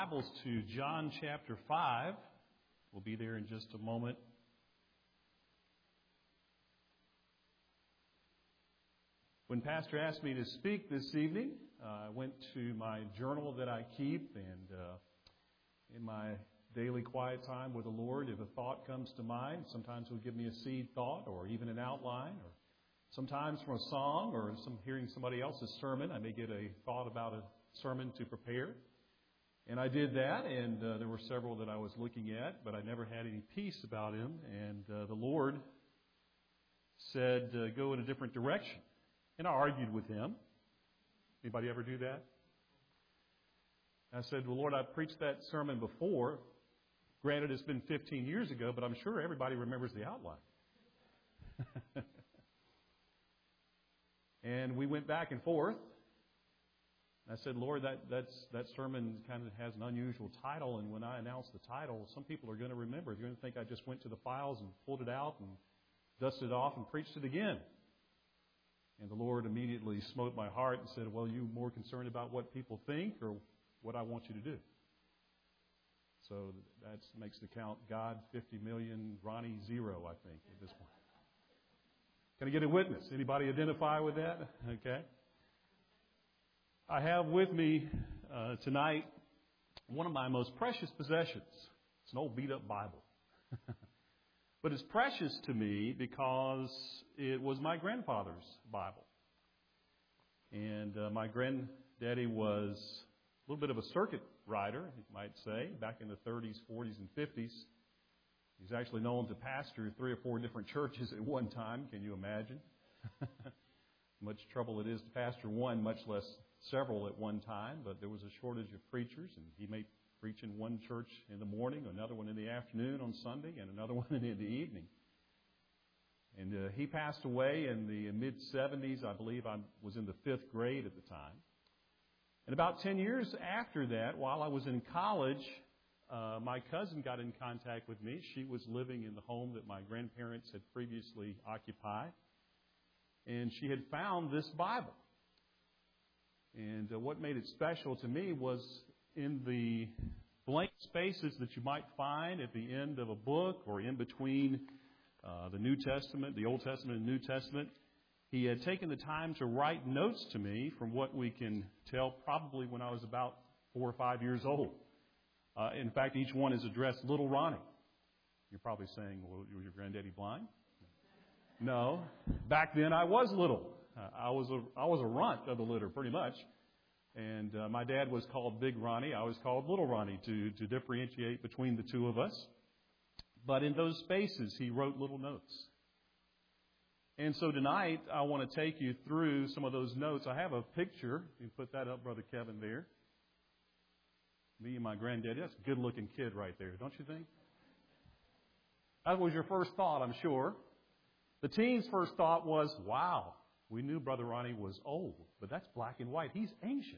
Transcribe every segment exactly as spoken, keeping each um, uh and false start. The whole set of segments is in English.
Bibles to John chapter five. We'll be there in just a moment. When Pastor asked me to speak this evening, uh, I went to my journal that I keep, and uh, in my daily quiet time with the Lord, if a thought comes to mind, sometimes He'll give me a seed thought or even an outline, or sometimes from a song or some hearing somebody else's sermon, I may get a thought about a sermon to prepare. And I did that, and uh, there were several that I was looking at, but I never had any peace about him. And uh, the Lord said, uh, go in a different direction. And I argued with him. Anybody ever do that? I said, well, Lord, I've preached that sermon before. Granted, it's been fifteen years ago, but I'm sure everybody remembers the outline. And we went back and forth. I said, Lord, that that's, that sermon kind of has an unusual title, and when I announce the title, some people are going to remember. They're going to think I just went to the files and pulled it out and dusted it off and preached it again. And the Lord immediately smote my heart and said, well, are you more concerned about what people think or what I want you to do? So that makes the count God fifty million, Ronnie zero, I think, at this point. Can I get a witness? Anybody identify with that? Okay. I have with me uh, tonight one of my most precious possessions. It's an old beat-up Bible. But it's precious to me because it was my grandfather's Bible. And uh, my granddaddy was a little bit of a circuit rider, you might say, back in the thirties, forties, and fifties. He's actually known to pastor three or four different churches at one time. Can you imagine? Much trouble it is to pastor one, much less several at one time, but there was a shortage of preachers, and he may preach in one church in the morning, another one in the afternoon on Sunday, and another one in the evening. And uh, he passed away in the mid-seventies. I believe I was in the fifth grade at the time. And about ten years after that, while I was in college, uh, my cousin got in contact with me. She was living in the home that my grandparents had previously occupied, and she had found this Bible. And uh, what made it special to me was in the blank spaces that you might find at the end of a book or in between uh, the New Testament, the Old Testament and New Testament, he had taken the time to write notes to me from what we can tell probably when I was about four or five years old. Uh, in fact, each one is addressed Little Ronnie. You're probably saying, well, was your granddaddy blind? No. Back then I was little. Uh, I was a I was a runt of the litter, pretty much. And uh, my dad was called Big Ronnie. I was called Little Ronnie to, to differentiate between the two of us. But in those spaces, he wrote little notes. And so tonight, I want to take you through some of those notes. I have a picture. You can put that up, Brother Kevin, there. Me and my granddaddy. That's a good-looking kid right there, don't you think? That was your first thought, I'm sure. The teen's first thought was, wow. We knew Brother Ronnie was old, but that's black and white. He's ancient.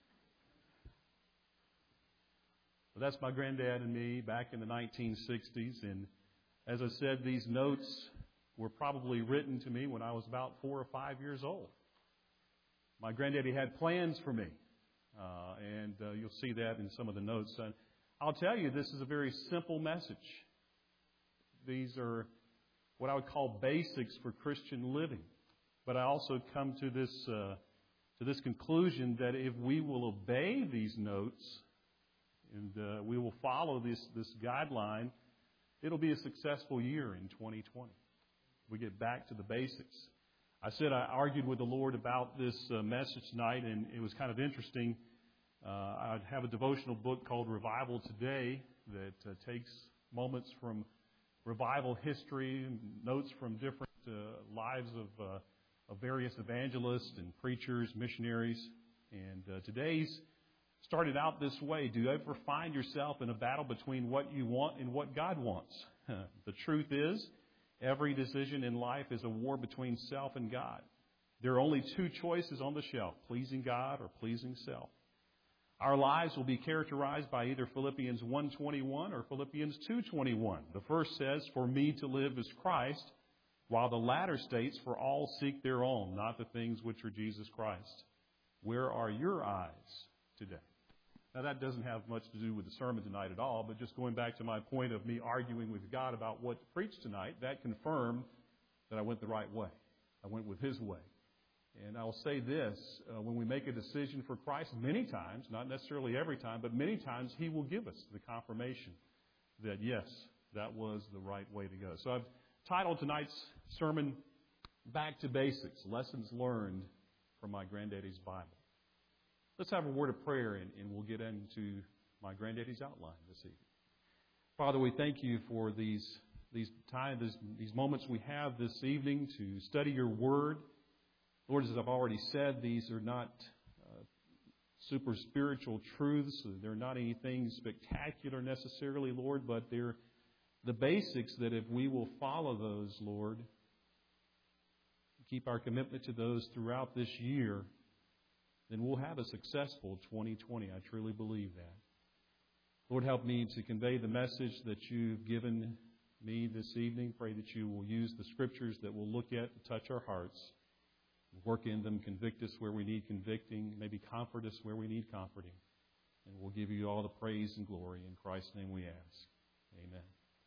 But that's my granddad and me back in the nineteen sixties. And as I said, these notes were probably written to me when I was about four or five years old. My granddaddy had plans for me, uh, and uh, you'll see that in some of the notes. And I'll tell you, this is a very simple message. These are what I would call basics for Christian living. But I also come to this uh, to this conclusion that if we will obey these notes and uh, we will follow this this guideline, it'll be a successful year in twenty twenty. We get back to the basics. I said I argued with the Lord about this uh, message tonight, and it was kind of interesting. Uh, I have a devotional book called Revival Today that uh, takes moments from revival history, notes from different uh, lives of uh, of various evangelists and preachers, missionaries. And uh, today's started out this way. Do you ever find yourself in a battle between what you want and what God wants? The truth is, every decision in life is a war between self and God. There are only two choices on the shelf, pleasing God or pleasing self. Our lives will be characterized by either Philippians one twenty-one or Philippians two twenty-one. The first says, for me to live is Christ, while the latter states, for all seek their own, not the things which are Jesus Christ. Where are your eyes today? Now, that doesn't have much to do with the sermon tonight at all, but just going back to my point of me arguing with God about what to preach tonight, that confirmed that I went the right way. I went with His way. And I'll say this, uh, when we make a decision for Christ, many times, not necessarily every time, but many times He will give us the confirmation that, yes, that was the right way to go. So I've titled tonight's sermon, Back to Basics, Lessons Learned from My Granddaddy's Bible. Let's have a word of prayer, and, and we'll get into my granddaddy's outline this evening. Father, we thank You for these these time, these, these moments we have this evening to study Your Word. Lord, as I've already said, these are not uh, super spiritual truths. They're not anything spectacular necessarily, Lord, but they're the basics that if we will follow those, Lord, keep our commitment to those throughout this year, then we'll have a successful twenty twenty. I truly believe that. Lord, help me to convey the message that You've given me this evening. Pray that You will use the Scriptures that we'll look at to touch our hearts. Work in them, convict us where we need convicting, maybe comfort us where we need comforting. And we'll give You all the praise and glory. In Christ's name we ask. Amen.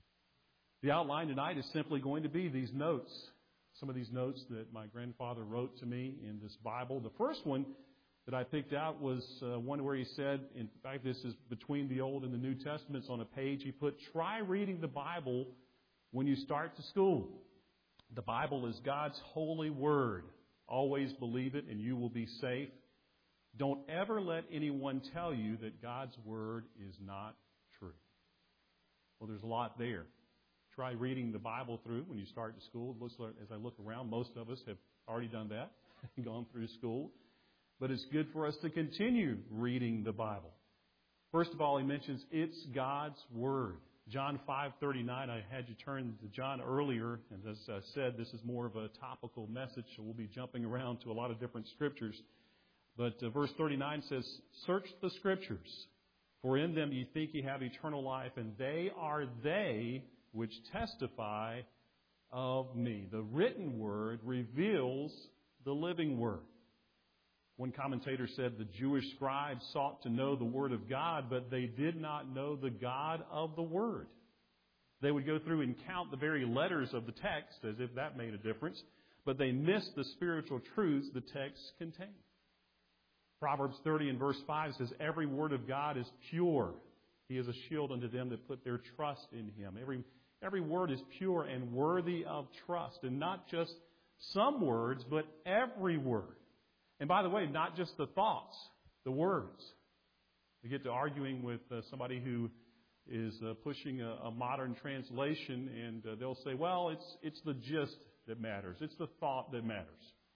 The outline tonight is simply going to be these notes. Some of these notes that my grandfather wrote to me in this Bible. The first one that I picked out was uh, one where he said, in fact, this is between the Old and the New Testaments on a page. He put, try reading the Bible when you start to school. The Bible is God's holy word. Always believe it and you will be safe. Don't ever let anyone tell you that God's word is not true. Well, there's a lot there. Try reading the Bible through when you start to school. As I look around, most of us have already done that, gone through school. But it's good for us to continue reading the Bible. First of all, he mentions it's God's word. John five thirty-nine, I had you turn to John earlier, and as I said, this is more of a topical message, so we'll be jumping around to a lot of different scriptures. But uh, verse thirty-nine says, search the scriptures, for in them ye think ye have eternal life, and they are they which testify of me. The written word reveals the living word. One commentator said the Jewish scribes sought to know the Word of God, but they did not know the God of the Word. They would go through and count the very letters of the text as if that made a difference, but they missed the spiritual truths the text contained. Proverbs thirty and verse five says, every word of God is pure. He is a shield unto them that put their trust in Him. Every, every word is pure and worthy of trust, and not just some words, but every word. And by the way, not just the thoughts, the words. We get to arguing with uh, somebody who is uh, pushing a, a modern translation, and uh, they'll say, well, it's it's the gist that matters. It's the thought that matters.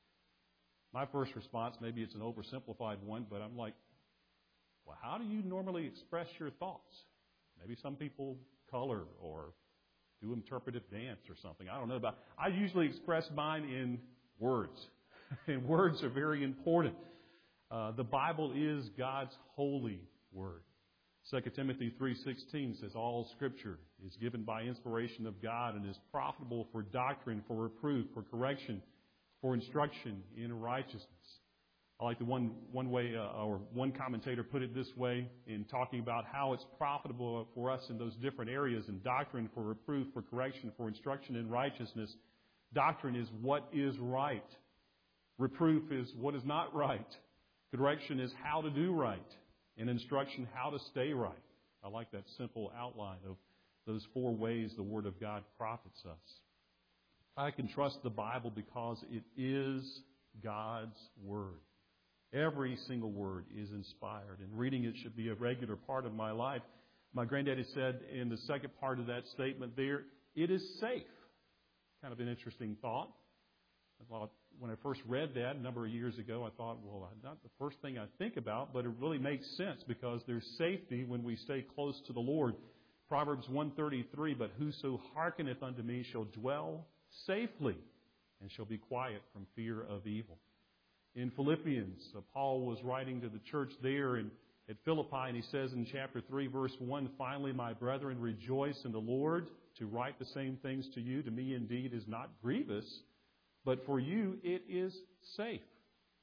My first response, maybe it's an oversimplified one, but I'm like, well, how do you normally express your thoughts? Maybe some people color or do interpretive dance or something. I don't know about. I usually express mine in words. And words are very important. Uh, the Bible is God's holy word. Second Timothy three sixteen says, all Scripture is given by inspiration of God and is profitable for doctrine, for reproof, for correction, for instruction in righteousness. I like the one one way, uh, or one commentator put it this way in talking about how it's profitable for us in those different areas, in doctrine, for reproof, for correction, for instruction in righteousness. Doctrine is what is right. Reproof is what is not right. Correction is how to do right. And instruction, how to stay right. I like that simple outline of those four ways the Word of God profits us. I can trust the Bible because it is God's Word. Every single word is inspired, and reading it should be a regular part of my life. My granddaddy said in the second part of that statement there, it is safe. Kind of an interesting thought. I thought, when I first read that a number of years ago, I thought, well, not the first thing I think about, but it really makes sense because there's safety when we stay close to the Lord. Proverbs one thirty-three, but whoso hearkeneth unto me shall dwell safely and shall be quiet from fear of evil. In Philippians, uh, Paul was writing to the church there in, at Philippi, and he says in chapter three, verse one, finally, my brethren, rejoice in the Lord. To write the same things to you, to me indeed is not grievous, but for you it is safe.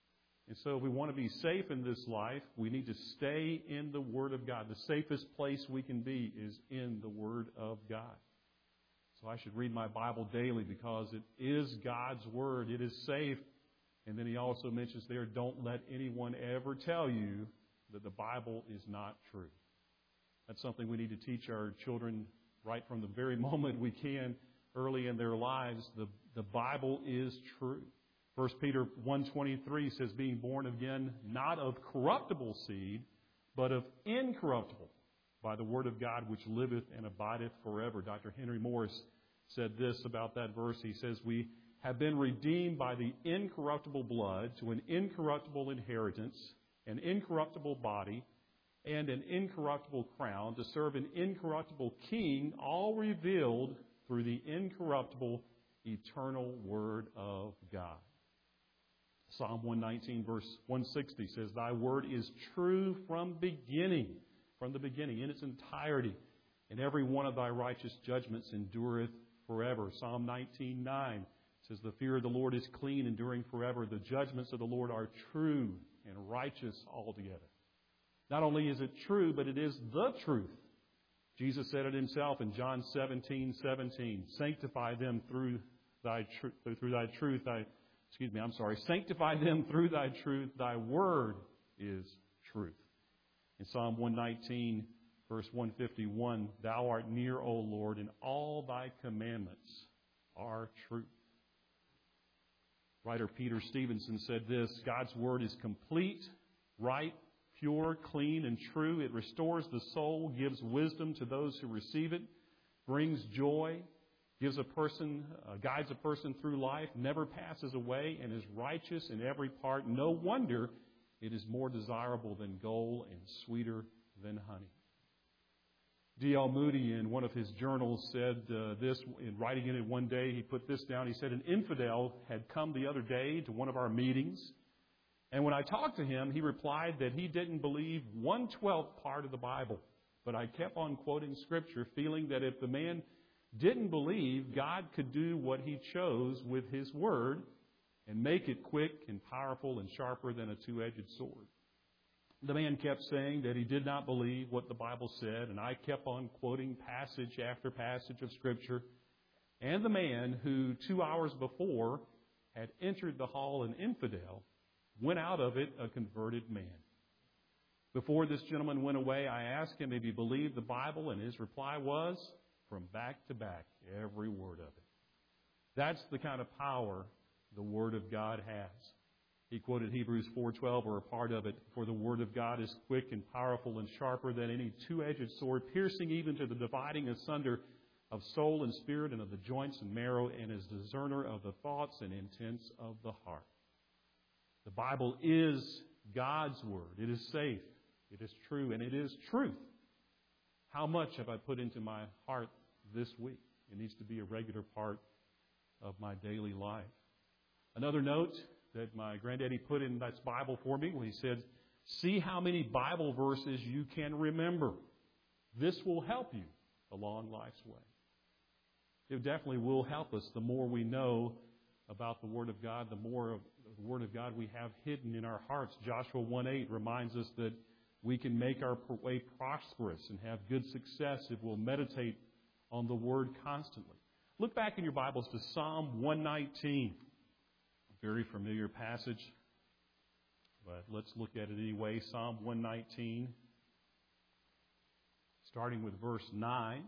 And so if we want to be safe in this life, we need to stay in the Word of God. The safest place we can be is in the Word of God. So I should read my Bible daily because it is God's Word. It is safe. And then he also mentions there, don't let anyone ever tell you that the Bible is not true. That's something we need to teach our children right from the very moment we can, early in their lives. The, the Bible is true. First Peter one twenty-three says, being born again, not of corruptible seed, but of incorruptible, by the word of God which liveth and abideth forever. Doctor Henry Morris said this about that verse. He says, we have been redeemed by the incorruptible blood to an incorruptible inheritance, an incorruptible body, and an incorruptible crown, to serve an incorruptible king, all revealed through the incorruptible, eternal word of God. Psalm one nineteen, verse one sixty says, thy word is true from beginning, from the beginning, in its entirety, and every one of thy righteous judgments endureth forever. Psalm nineteen nine says, the fear of the Lord is clean, enduring forever. The judgments of the Lord are true and righteous altogether. Not only is it true, but it is the truth. Jesus said it himself in John seventeen seventeen. Sanctify them through thy truth, through thy truth. Thy, excuse me, I'm sorry. Sanctify them through thy truth. Thy word is truth. In Psalm one nineteen, verse one fifty-one, thou art near, O Lord, and all thy commandments are truth. Writer Peter Stevenson said this, God's word is complete, right, pure, clean, and true. It restores the soul, gives wisdom to those who receive it, brings joy, gives a person, uh, guides a person through life, never passes away, and is righteous in every part. No wonder it is more desirable than gold and sweeter than honey. D L Moody, in one of his journals, said uh, this, in writing in it one day, he put this down. He said, an infidel had come the other day to one of our meetings, and when I talked to him, he replied that he didn't believe one-twelfth part of the Bible. But I kept on quoting Scripture, feeling that if the man didn't believe, God could do what he chose with his word and make it quick and powerful and sharper than a two-edged sword. The man kept saying that he did not believe what the Bible said, and I kept on quoting passage after passage of Scripture. And the man who two hours before had entered the hall an infidel went out of it a converted man. Before this gentleman went away, I asked him if he believed the Bible, and his reply was, from back to back, every word of it. That's the kind of power the Word of God has. He quoted Hebrews four twelve, or a part of it, for the Word of God is quick and powerful and sharper than any two-edged sword, piercing even to the dividing asunder of soul and spirit and of the joints and marrow, and is discerner of the thoughts and intents of the heart. The Bible is God's Word. It is safe. It is true, and it is truth. How much have I put into my heart this week? It needs to be a regular part of my daily life. Another note that my granddaddy put in that Bible for me when he said, see how many Bible verses you can remember. This will help you along life's way. It definitely will help us the more we know about the Word of God, the more of the Word of God we have hidden in our hearts. Joshua one eight reminds us that we can make our way prosperous and have good success if we'll meditate on the Word constantly. Look back in your Bibles to Psalm one nineteen. A very familiar passage, but let's look at it anyway. Psalm one nineteen, starting with verse nine.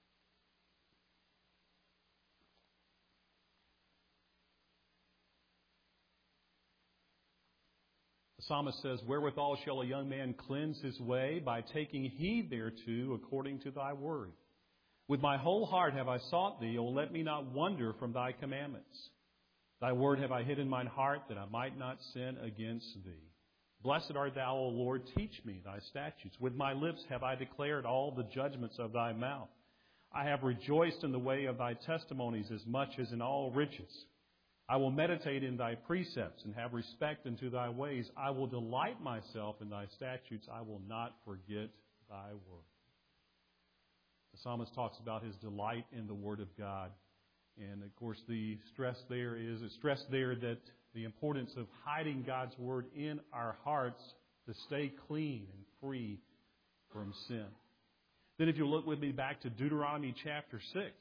The psalmist says, wherewithal shall a young man cleanse his way? By taking heed thereto according to thy word. With my whole heart have I sought thee, O let me not wander from thy commandments. Thy word have I hid in mine heart, that I might not sin against thee. Blessed art thou, O Lord, teach me thy statutes. With my lips have I declared all the judgments of thy mouth. I have rejoiced in the way of thy testimonies as much as in all riches. I will meditate in thy precepts and have respect unto thy ways. I will delight myself in thy statutes. I will not forget thy word. The psalmist talks about his delight in the Word of God. And, of course, the stress there is, it's stressed there that the importance of hiding God's Word in our hearts to stay clean and free from sin. Then if you look with me back to Deuteronomy chapter six.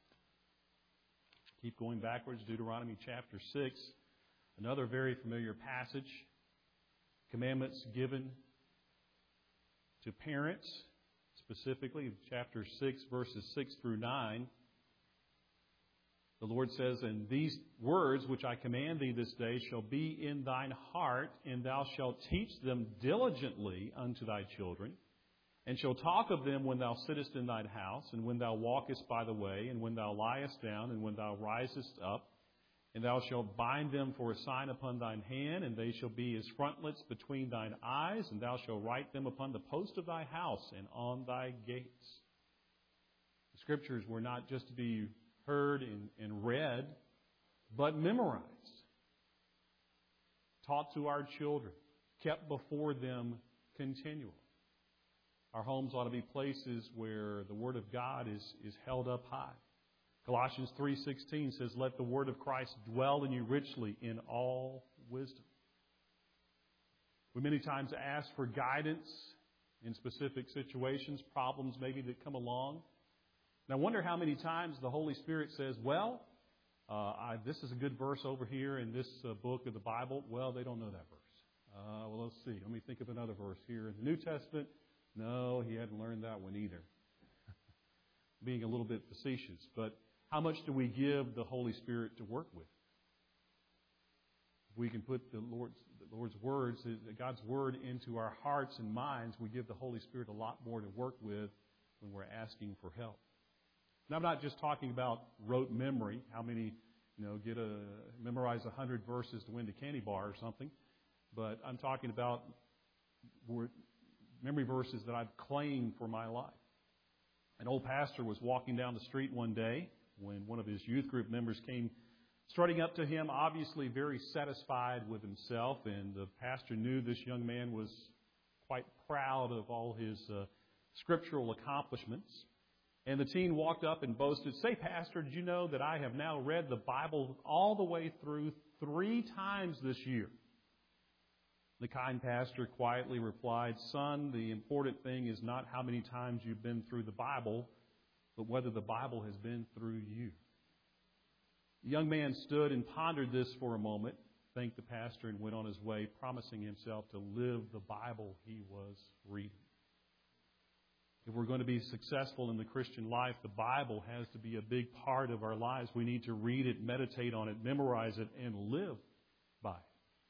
Keep going backwards, Deuteronomy chapter six. Another very familiar passage. Commandments given to parents, specifically chapter six, verses six through nine. The Lord says, "And these words which I command thee this day shall be in thine heart, and thou shalt teach them diligently unto thy children, and shall talk of them when thou sittest in thine house, and when thou walkest by the way, and when thou liest down, and when thou risest up. And thou shalt bind them for a sign upon thine hand, and they shall be as frontlets between thine eyes, and thou shalt write them upon the post of thy house and on thy gates." The Scriptures were not just to be heard and, and read, but memorized, taught to our children, kept before them continually. Our homes ought to be places where the Word of God is, is held up high. Colossians three sixteen says, "Let the Word of Christ dwell in you richly in all wisdom." We many times ask for guidance in specific situations, problems maybe that come along. And I wonder how many times the Holy Spirit says, well, uh, I, this is a good verse over here in this uh, book of the Bible. Well, they don't know that verse. Uh, well, let's see. Let me think of another verse here. In the New Testament, no, he hadn't learned that one either. Being a little bit facetious. But how much do we give the Holy Spirit to work with? If we can put the Lord's, the Lord's words, God's Word into our hearts and minds, we give the Holy Spirit a lot more to work with when we're asking for help. And I'm not just talking about rote memory, how many, you know, get a memorize a hundred verses to win the candy bar or something, but I'm talking about memory verses that I've claimed for my life. An old pastor was walking down the street one day when one of his youth group members came strutting up to him, obviously very satisfied with himself, and the pastor knew this young man was quite proud of all his uh, scriptural accomplishments. And the teen walked up and boasted, "Say, Pastor, did you know that I have now read the Bible all the way through three times this year?" The kind pastor quietly replied, "Son, the important thing is not how many times you've been through the Bible, but whether the Bible has been through you." The young man stood and pondered this for a moment, thanked the pastor, and went on his way, promising himself to live the Bible he was reading. If we're going to be successful in the Christian life, the Bible has to be a big part of our lives. We need to read it, meditate on it, memorize it, and live by it.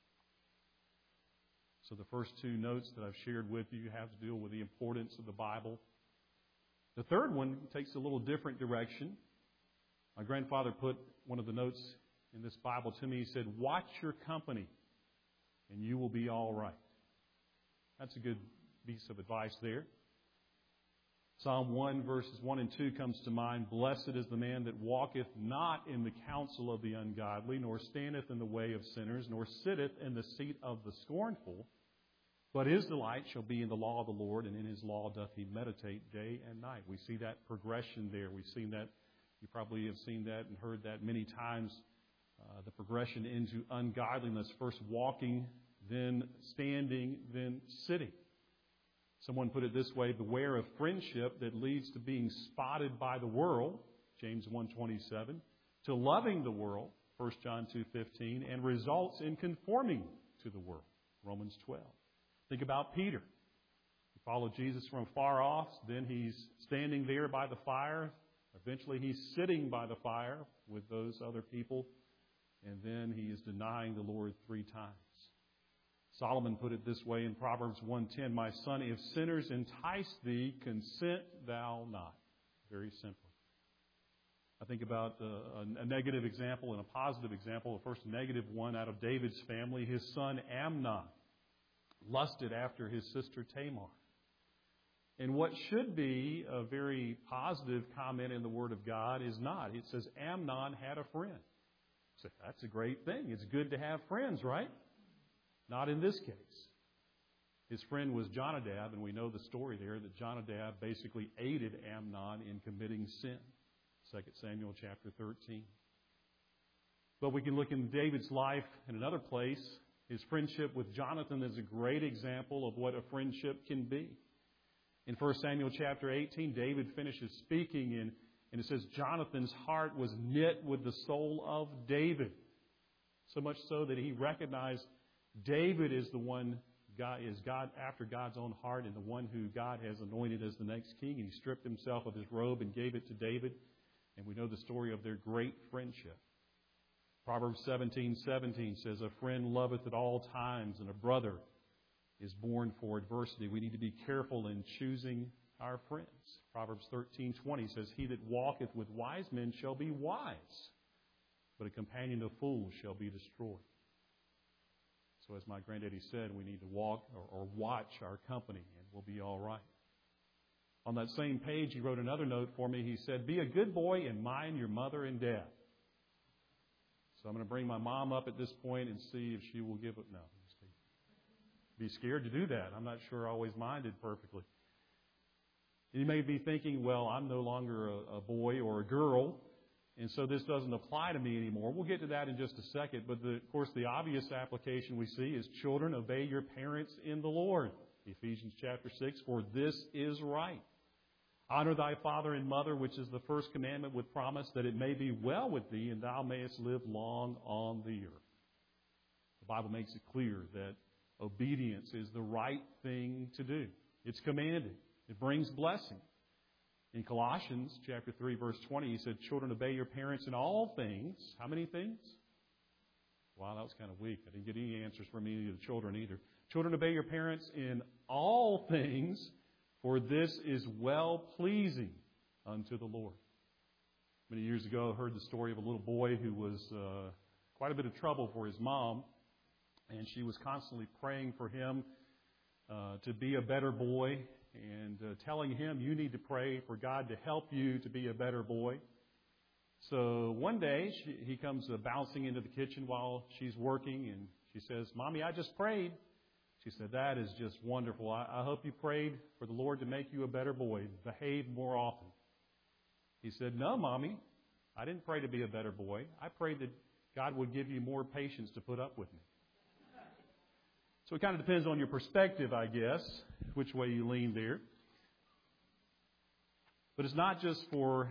So the first two notes that I've shared with you have to deal with the importance of the Bible. The third one takes a little different direction. My grandfather put one of the notes in this Bible to me. He said, "Watch your company, and you will be all right." That's a good piece of advice there. Psalm one, verses one and two comes to mind. "Blessed is the man that walketh not in the counsel of the ungodly, nor standeth in the way of sinners, nor sitteth in the seat of the scornful. But his delight shall be in the law of the Lord, and in his law doth he meditate day and night." We see that progression there. We've seen that. You probably have seen that and heard that many times. Uh, the progression into ungodliness. First walking, then standing, then sitting. Someone put it this way: "Beware of friendship that leads to being spotted by the world," James one twenty-seven, "to loving the world," First John two fifteen, "and results in conforming to the world," Romans twelve. Think about Peter. He followed Jesus from far off, then he's standing there by the fire. Eventually he's sitting by the fire with those other people, and then he is denying the Lord three times. Solomon put it this way in Proverbs one ten, "My son, if sinners entice thee, consent thou not." Very simply. I think about uh, a negative example and a positive example. The first negative one out of David's family, his son Amnon lusted after his sister Tamar. And what should be a very positive comment in the Word of God is not. It says Amnon had a friend. So that's a great thing. It's good to have friends, right? Not in this case. His friend was Jonadab, and we know the story there that Jonadab basically aided Amnon in committing sin. Second Samuel chapter thirteen. But we can look in David's life in another place. His friendship with Jonathan is a great example of what a friendship can be. In First Samuel chapter eighteen, David finishes speaking, and, and it says, Jonathan's heart was knit with the soul of David. So much so that he recognized David is the one, God is God after God's own heart, and the one who God has anointed as the next king. And he stripped himself of his robe and gave it to David. And we know the story of their great friendship. Proverbs seventeen seventeen says, a friend loveth at all times, and a brother is born for adversity. We need to be careful in choosing our friends. Proverbs thirteen twenty says, he that walketh with wise men shall be wise, but a companion of fools shall be destroyed. So as my granddaddy said, we need to walk or, or watch our company, and we'll be all right. On that same page, he wrote another note for me. He said, be a good boy and mind your mother and dad. So I'm going to bring my mom up at this point and see if she will give it. No, be scared to do that. I'm not sure I always minded perfectly. And you may be thinking, well, I'm no longer a, a boy or a girl, and so this doesn't apply to me anymore. We'll get to that in just a second. But, the, of course, the obvious application we see is children, obey your parents in the Lord. Ephesians chapter six, for this is right. Honor thy father and mother, which is the first commandment with promise, that it may be well with thee, and thou mayest live long on the earth. The Bible makes it clear that obedience is the right thing to do. It's commanded. It brings blessing. In Colossians chapter three, verse twenty, he said, children, obey your parents in all things. How many things? Wow, that was kind of weak. I didn't get any answers from any of the children either. Children, obey your parents in all things, for this is well-pleasing unto the Lord. Many years ago, I heard the story of a little boy who was uh, quite a bit of trouble for his mom, and she was constantly praying for him uh, to be a better boy, and uh, telling him, you need to pray for God to help you to be a better boy. So one day, she, he comes uh, bouncing into the kitchen while she's working, and she says, Mommy, I just prayed. She said, that is just wonderful. I, I hope you prayed for the Lord to make you a better boy, behave more often. He said, no, Mommy, I didn't pray to be a better boy. I prayed that God would give you more patience to put up with me. So it kind of depends on your perspective, I guess, which way you lean there. But it's not just for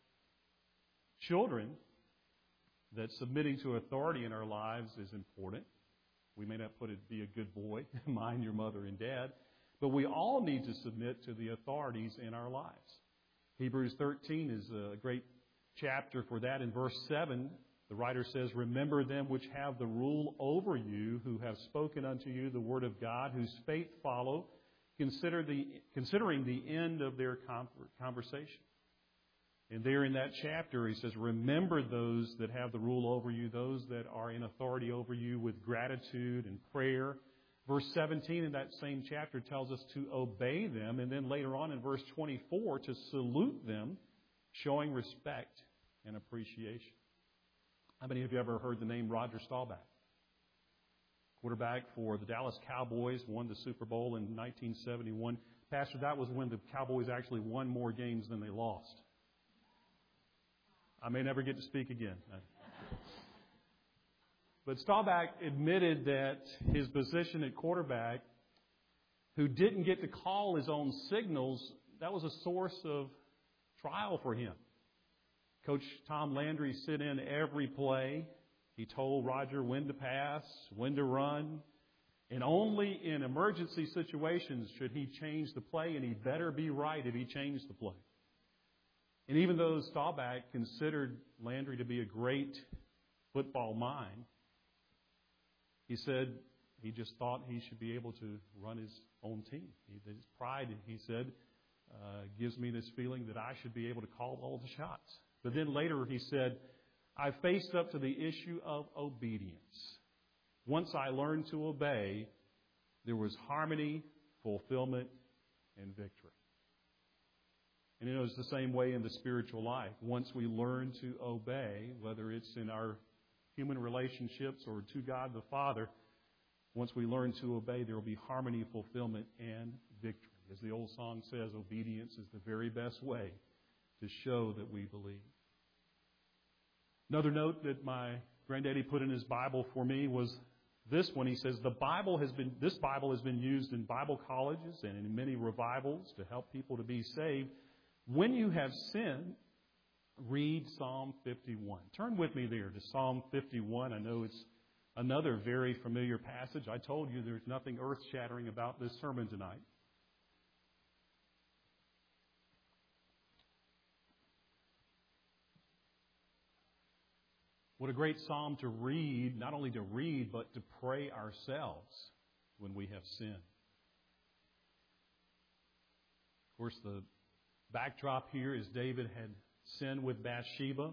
children that submitting to authority in our lives is important. We may not put it, be a good boy, mind your mother and dad, but we all need to submit to the authorities in our lives. Hebrews thirteen is a great chapter for that. In verse seven, the writer says, remember them which have the rule over you, who have spoken unto you the word of God, whose faith follow, consider the, considering the end of their conversation. And there in that chapter, he says, remember those that have the rule over you, those that are in authority over you, with gratitude and prayer. Verse seventeen in that same chapter tells us to obey them. And then later on in verse twenty-four, to salute them, showing respect and appreciation. How many of you ever heard the name Roger Staubach? Quarterback for the Dallas Cowboys, won the Super Bowl in nineteen seventy-one. Pastor, that was when the Cowboys actually won more games than they lost. I may never get to speak again. But Staubach admitted that his position at quarterback, who didn't get to call his own signals, that was a source of trial for him. Coach Tom Landry sit in every play. He told Roger when to pass, when to run. And only in emergency situations should he change the play, and he better be right if he changed the play. And even though Staubach considered Landry to be a great football mind, he said he just thought he should be able to run his own team. He, his pride, he said, uh, gives me this feeling that I should be able to call all the shots. But then later he said, I faced up to the issue of obedience. Once I learned to obey, there was harmony, fulfillment, and victory. And you know, it's the same way in the spiritual life. Once we learn to obey, whether it's in our human relationships or to God the Father, once we learn to obey, there will be harmony, fulfillment, and victory. As the old song says, obedience is the very best way to show that we believe. Another note that my Granddaddy put in his Bible for me was this one. He says, the Bible has been, this Bible has been used in Bible colleges and in many revivals to help people to be saved. When you have sinned, read Psalm fifty-one. Turn with me there to Psalm fifty-one. I know it's another very familiar passage. I told you there's nothing earth-shattering about this sermon tonight. What a great psalm to read, not only to read, but to pray ourselves when we have sinned. Of course, the backdrop here is David had sinned with Bathsheba.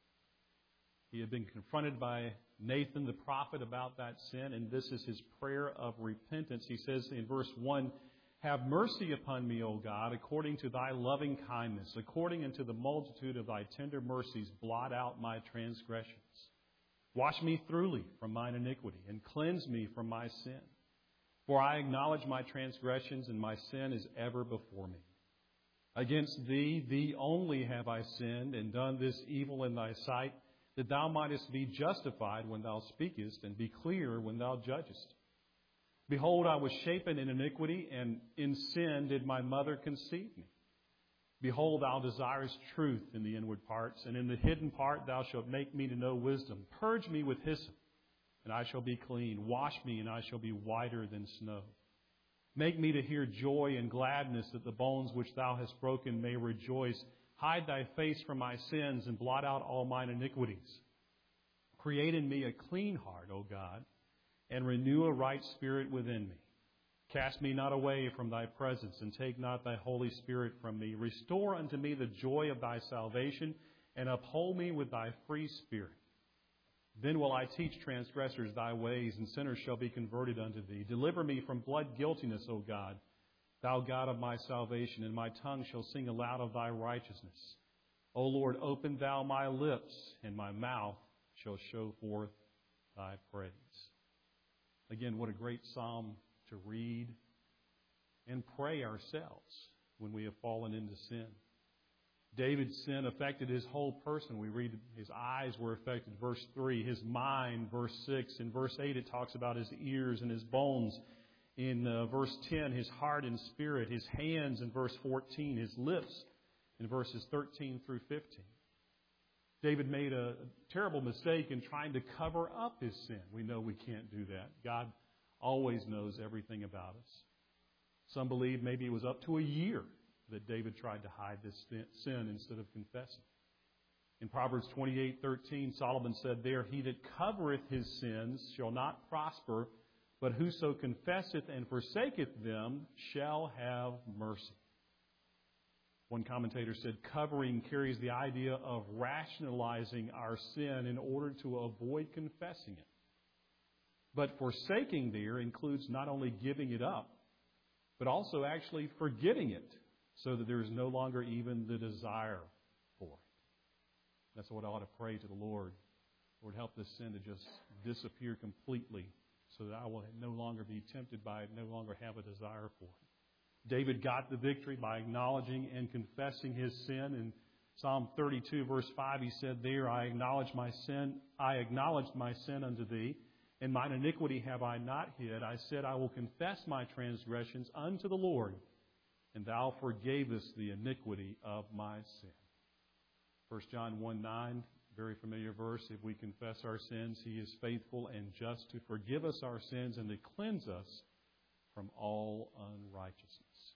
He had been confronted by Nathan the prophet about that sin, and this is his prayer of repentance. He says in verse one, have mercy upon me, O God, according to thy loving kindness, according unto the multitude of thy tender mercies, blot out my transgressions. Wash me thoroughly from mine iniquity, and cleanse me from my sin. For I acknowledge my transgressions, and my sin is ever before me. Against thee, thee only have I sinned, and done this evil in thy sight, that thou mightest be justified when thou speakest, and be clear when thou judgest. Behold, I was shapen in iniquity, and in sin did my mother conceive me. Behold, thou desirest truth in the inward parts, and in the hidden part thou shalt make me to know wisdom. Purge me with hyssop, and I shall be clean. Wash me, and I shall be whiter than snow. Make me to hear joy and gladness, that the bones which thou hast broken may rejoice. Hide thy face from my sins, and blot out all mine iniquities. Create in me a clean heart, O God, and renew a right spirit within me. Cast me not away from thy presence, and take not thy Holy Spirit from me. Restore unto me the joy of thy salvation, and uphold me with thy free spirit. Then will I teach transgressors thy ways, and sinners shall be converted unto thee. Deliver me from blood guiltiness, O God, thou God of my salvation, and my tongue shall sing aloud of thy righteousness. O Lord, open thou my lips, and my mouth shall show forth thy praise. Again, what a great psalm to read and pray ourselves when we have fallen into sin. David's sin affected his whole person. We read his eyes were affected, verse three. His mind, verse six. In verse eight, it talks about his ears and his bones. In uh, verse ten, his heart and spirit. His hands in verse fourteen. His lips in verses thirteen through fifteen. David made a terrible mistake in trying to cover up his sin. We know we can't do that. God always knows everything about us. Some believe maybe it was up to a year that David tried to hide this sin instead of confessing. In Proverbs twenty-eight thirteen, Solomon said there, he that covereth his sins shall not prosper, but whoso confesseth and forsaketh them shall have mercy. One commentator said, covering carries the idea of rationalizing our sin in order to avoid confessing it. But forsaking there includes not only giving it up, but also actually forgetting it, so that there is no longer even the desire for it. That's what I ought to pray to the Lord. Lord, help this sin to just disappear completely, so that I will no longer be tempted by it, no longer have a desire for it. David got the victory by acknowledging and confessing his sin. In Psalm thirty-two, verse five, he said there, I acknowledge my sin, I acknowledged my sin unto thee, and mine iniquity have I not hid. I said, I will confess my transgressions unto the Lord, and thou forgavest the iniquity of my sin. First John one nine, very familiar verse. If we confess our sins, he is faithful and just to forgive us our sins and to cleanse us from all unrighteousness.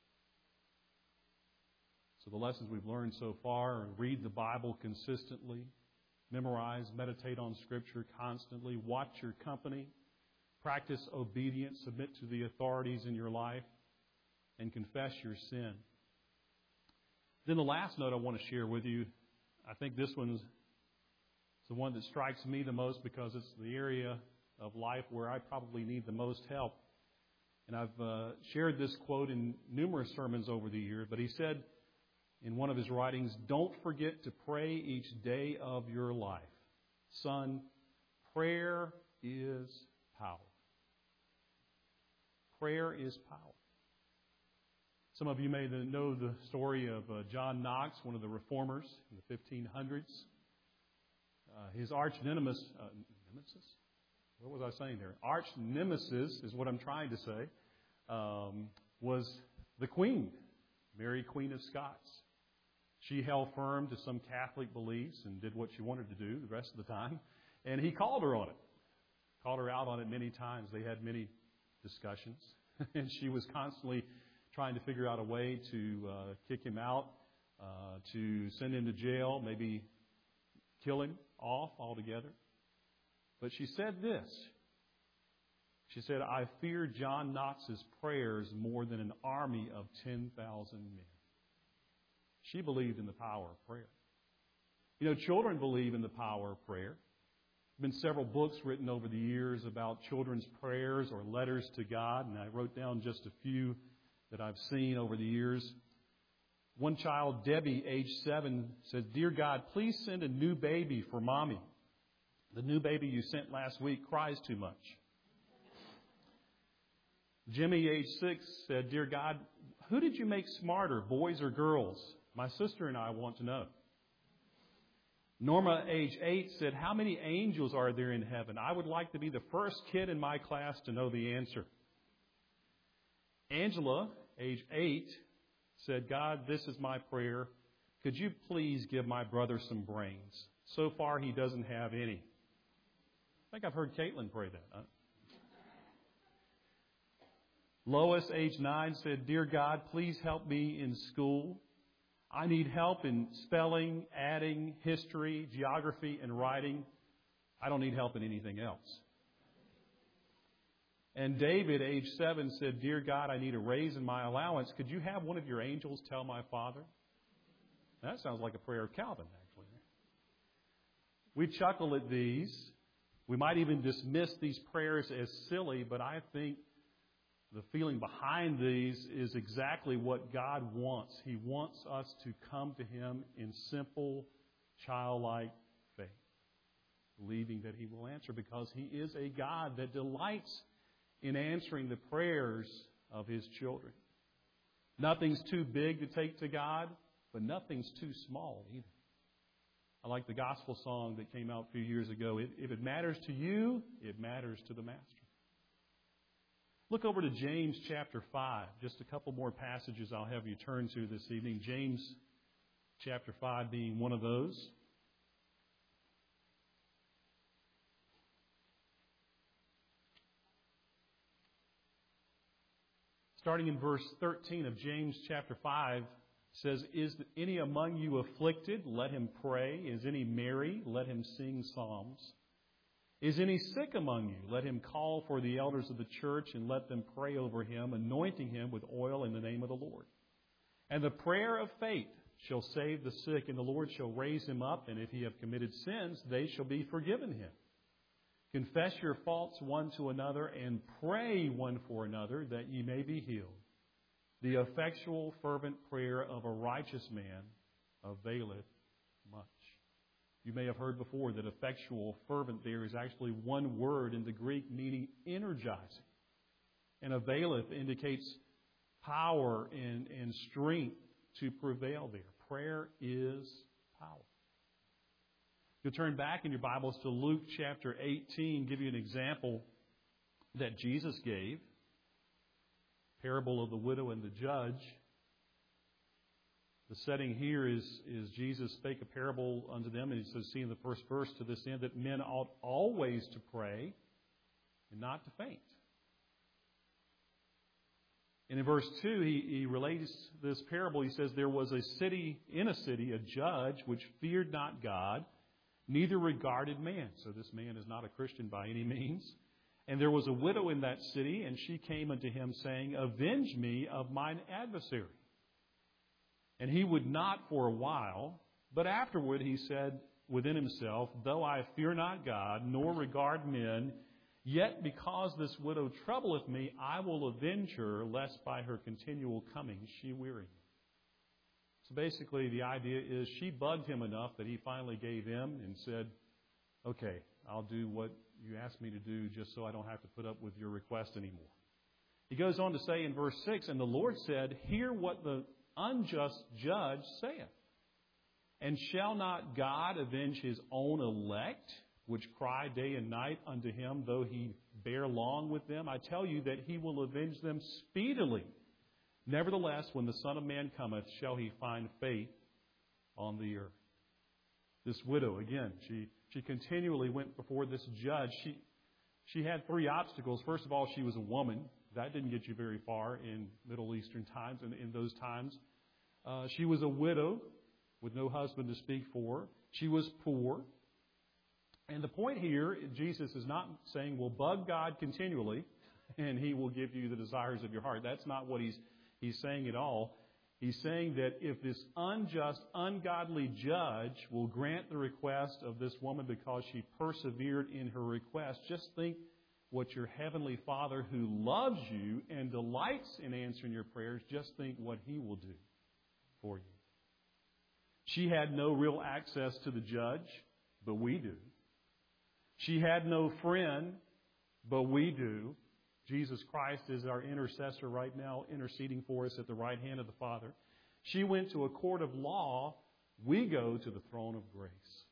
So the lessons we've learned so far are read the Bible consistently, memorize, meditate on Scripture constantly, watch your company, practice obedience, submit to the authorities in your life, and confess your sin. Then the last note I want to share with you, I think this one's the one that strikes me the most because it's the area of life where I probably need the most help. And I've uh, shared this quote in numerous sermons over the year, but he said in one of his writings, don't forget to pray each day of your life. Son, prayer is power. Prayer is power. Some of you may know the story of uh, John Knox, one of the reformers in the fifteen hundreds. Uh, his arch nemesis, uh, nemesis? What was I saying there? Arch nemesis is what I'm trying to say, um, was the Queen, Mary, Queen of Scots. She held firm to some Catholic beliefs and did what she wanted to do the rest of the time. And he called her on it, called her out on it many times. They had many discussions. And she was constantly trying to figure out a way to uh, kick him out, uh, to send him to jail, maybe kill him off altogether. But she said this. She said, I fear John Knox's prayers more than an army of ten thousand men. She believed in the power of prayer. You know, children believe in the power of prayer. There have been several books written over the years about children's prayers or letters to God, and I wrote down just a few that I've seen over the years. One child, Debbie, age seven, said, Dear God, please send a new baby for Mommy. The new baby you sent last week cries too much. Jimmy, age six, said, Dear God, who did you make smarter, boys or girls? My sister and I want to know. Norma, age eight, said, How many angels are there in heaven? I would like to be the first kid in my class to know the answer. Angela, age eight, said, God, this is my prayer. Could you please give my brother some brains? So far, he doesn't have any. I think I've heard Caitlin pray that. Huh? Lois, age nine, said, Dear God, please help me in school. I need help in spelling, adding, history, geography, and writing. I don't need help in anything else. And David, age seven, said, Dear God, I need a raise in my allowance. Could you have one of your angels tell my father? That sounds like a prayer of Calvin, actually. We chuckle at these. We might even dismiss these prayers as silly, but I think the feeling behind these is exactly what God wants. He wants us to come to Him in simple, childlike faith, believing that He will answer because He is a God that delights in answering the prayers of His children. Nothing's too big to take to God, but nothing's too small either. I like the gospel song that came out a few years ago. If it matters to you, it matters to the Master. Look over to James chapter five. Just a couple more passages I'll have you turn to this evening. James chapter five being one of those. Starting in verse thirteen of James chapter five, says, Is any among you afflicted? Let him pray. Is any merry? Let him sing psalms. Is any sick among you? Let him call for the elders of the church and let them pray over him, anointing him with oil in the name of the Lord. And the prayer of faith shall save the sick, and the Lord shall raise him up, and if he have committed sins, they shall be forgiven him. Confess your faults one to another, and pray one for another, that ye may be healed. The effectual, fervent prayer of a righteous man availeth much. You may have heard before that effectual, fervent there is actually one word in the Greek meaning energizing. And availeth indicates power and, and strength to prevail there. Prayer is power. You'll turn back in your Bibles to Luke chapter eighteen, give you an example that Jesus gave. Parable of the widow and the judge. The setting here is, is Jesus spake a parable unto them, and he says, see in the first verse to this end, that men ought always to pray and not to faint. And in verse two, he, he relates this parable. He says, there was a city, in a city, a judge which feared not God, neither regarded man. So this man is not a Christian by any means. And there was a widow in that city, and she came unto him, saying, Avenge me of mine adversary. And he would not for a while, but afterward he said within himself, Though I fear not God, nor regard men, yet because this widow troubleth me, I will avenge her, lest by her continual coming she weary me. So basically the idea is she bugged him enough that he finally gave in and said, okay, I'll do what you asked me to do just so I don't have to put up with your request anymore. He goes on to say in verse six, And the Lord said, Hear what the unjust judge saith. And shall not God avenge his own elect, which cry day and night unto him, though he bear long with them, I tell you that he will avenge them speedily. Nevertheless, when the Son of Man cometh, shall he find faith on the earth? This widow, again, she, she continually went before this judge. She, she had three obstacles. First of all, she was a woman. That didn't get you very far in Middle Eastern times and in those times. Uh, she was a widow with no husband to speak for her. She was poor. And the point here, Jesus is not saying, well, bug God continually and he will give you the desires of your heart. That's not what he's, he's saying at all. He's saying that if this unjust, ungodly judge will grant the request of this woman because she persevered in her request, just think what your heavenly Father who loves you and delights in answering your prayers, just think what he will do for you. She had no real access to the judge, but we do. She had no friend, but we do. Jesus Christ is our intercessor right now, interceding for us at the right hand of the Father. She went to a court of law. We go to the throne of grace.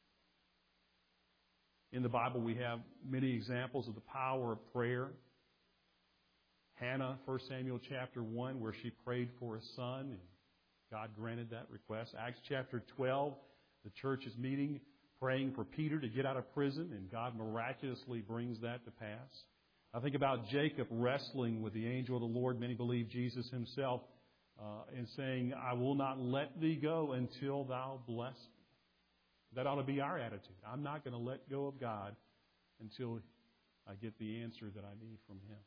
In the Bible, we have many examples of the power of prayer. Hannah, First Samuel chapter one, where she prayed for a son, and God granted that request. Acts chapter twelve, the church is meeting, praying for Peter to get out of prison, and God miraculously brings that to pass. I think about Jacob wrestling with the angel of the Lord. Many believe Jesus himself, uh, and saying, I will not let thee go until thou bless me. That ought to be our attitude. I'm not going to let go of God until I get the answer that I need from him.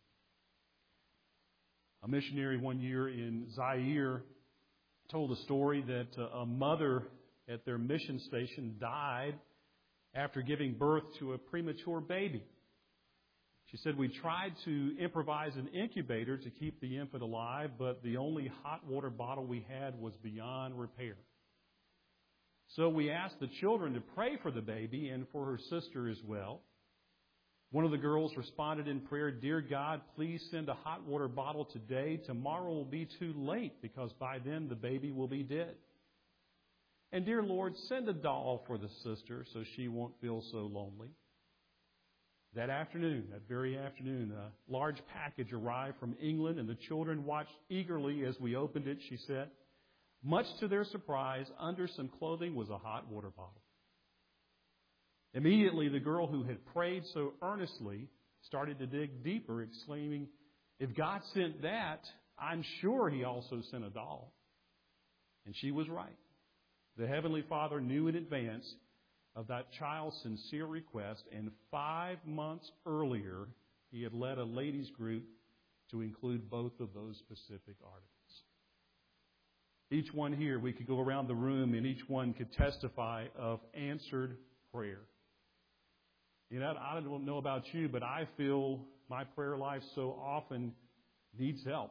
A missionary one year in Zaire told a story that uh, a mother at their mission station died after giving birth to a premature baby. She said, we tried to improvise an incubator to keep the infant alive, but the only hot water bottle we had was beyond repair. So we asked the children to pray for the baby and for her sister as well. One of the girls responded in prayer, Dear God, please send a hot water bottle today. Tomorrow will be too late because by then the baby will be dead. And dear Lord, send a doll for the sister so she won't feel so lonely. That afternoon, that very afternoon, a large package arrived from England, and the children watched eagerly as we opened it, she said. Much to their surprise, under some clothing was a hot water bottle. Immediately, the girl who had prayed so earnestly started to dig deeper, exclaiming, if God sent that, I'm sure he also sent a doll. And she was right. The Heavenly Father knew in advance of that child's sincere request, and five months earlier, he had led a ladies' group to include both of those specific articles. Each one here, we could go around the room, and each one could testify of answered prayer. You know, I don't know about you, but I feel my prayer life so often needs help.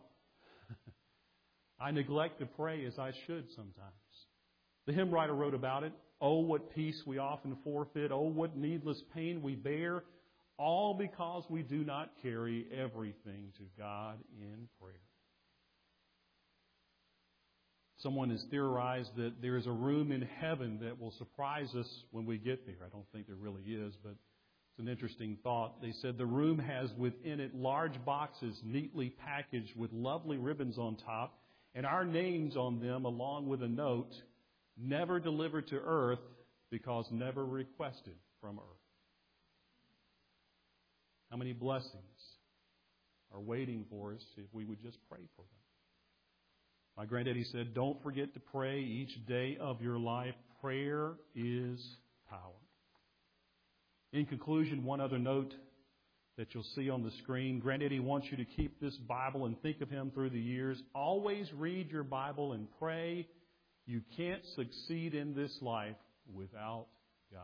I neglect to pray as I should sometimes. The hymn writer wrote about it. Oh, what peace we often forfeit. Oh, what needless pain we bear. All because we do not carry everything to God in prayer. Someone has theorized that there is a room in heaven that will surprise us when we get there. I don't think there really is, but it's an interesting thought. They said the room has within it large boxes neatly packaged with lovely ribbons on top and our names on them along with a note, never delivered to earth because never requested from earth. How many blessings are waiting for us if we would just pray for them? My granddaddy said, don't forget to pray each day of your life. Prayer is power. In conclusion, one other note that you'll see on the screen. Granddaddy wants you to keep this Bible and think of him through the years. Always read your Bible and pray. You can't succeed in this life without God.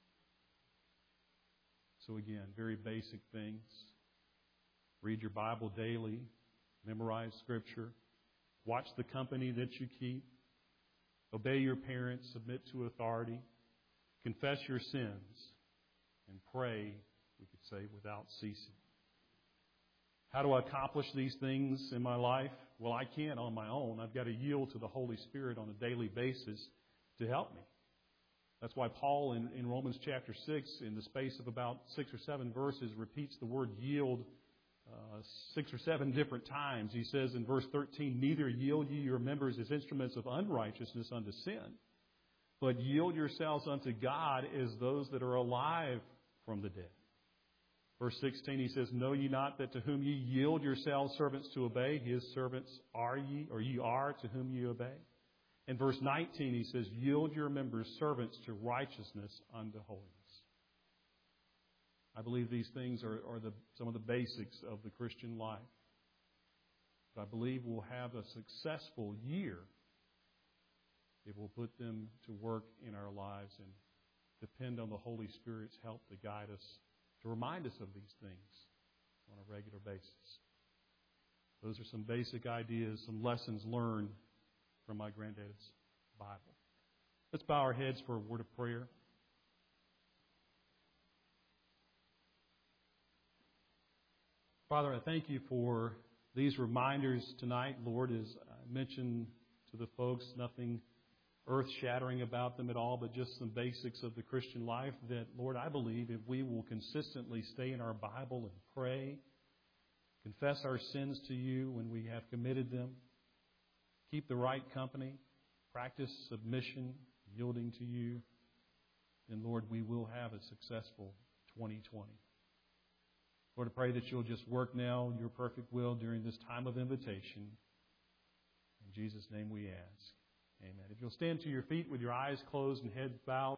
So again, very basic things. Read your Bible daily. Memorize Scripture. Watch the company that you keep. Obey your parents. Submit to authority. Confess your sins. And pray, we could say, without ceasing. How do I accomplish these things in my life? Well, I can't on my own. I've got to yield to the Holy Spirit on a daily basis to help me. That's why Paul in, in Romans chapter six, in the space of about six or seven verses, repeats the word yield uh, six or seven different times. He says in verse thirteen, neither yield ye your members as instruments of unrighteousness unto sin, but yield yourselves unto God as those that are alive from the dead. Verse sixteen, he says, know ye not that to whom ye yield yourselves servants to obey, his servants are ye, or ye are to whom ye obey. In verse nineteen, he says, yield your members servants to righteousness unto holiness. I believe these things are, are the, some of the basics of the Christian life. But I believe we'll have a successful year if we'll put them to work in our lives and depend on the Holy Spirit's help to guide us, to remind us of these things on a regular basis. Those are some basic ideas, some lessons learned from my granddad's Bible. Let's bow our heads for a word of prayer. Father, I thank you for these reminders tonight. Lord, as I mentioned to the folks, nothing earth-shattering about them at all, but just some basics of the Christian life that, Lord, I believe if we will consistently stay in our Bible and pray, confess our sins to you when we have committed them, keep the right company, practice submission, yielding to you, then, Lord, we will have a successful twenty twenty. Lord, I pray that you'll just work now your perfect will during this time of invitation. In Jesus' name we ask. Amen. If you'll stand to your feet with your eyes closed and heads bowed.